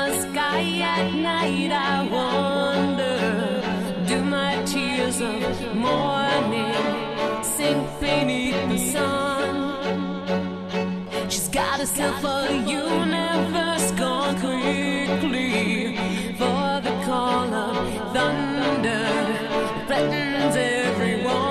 the sky at night, I wonder, do my tears of morning sink beneath the sun? She's got herself a universe gone quickly, for the call of thunder threatens everyone.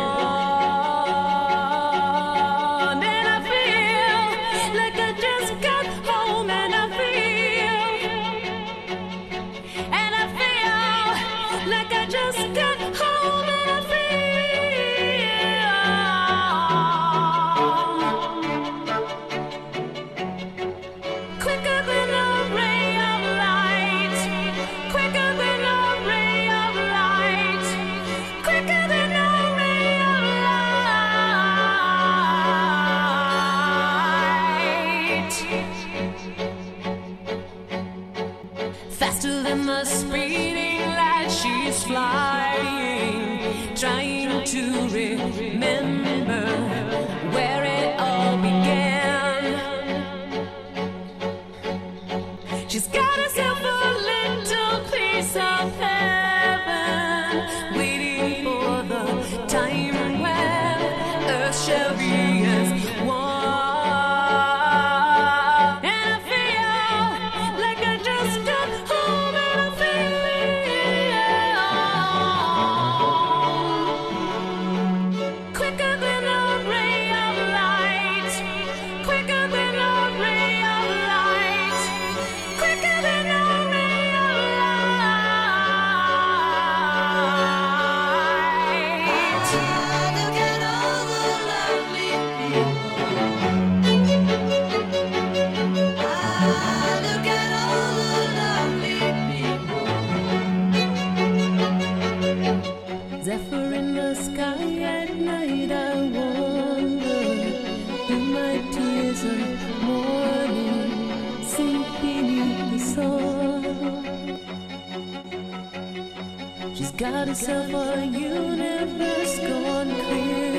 Faster than the speeding light, she's flying, trying to remember where it all began. She's got herself a little piece of heaven, waiting for the time when earth shall be as one. Zephyr in the sky at night, I wonder, do my tears of morning sink beneath the sun? She's got herself a universe gone clear.